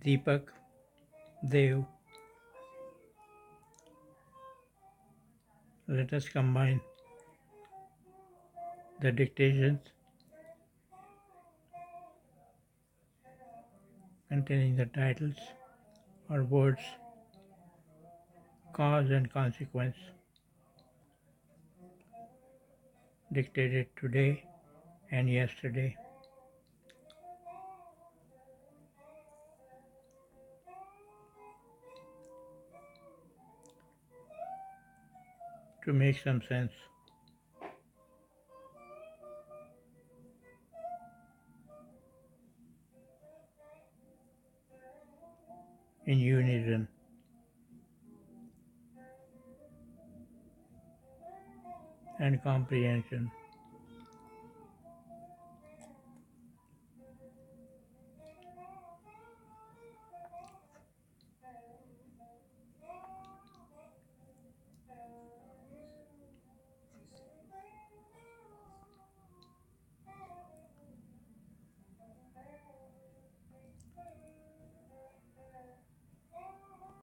Deepak, Dev. Let us combine the dictations containing the titles or words cause and consequence dictated today and yesterday. To make some sense. In unison and comprehension.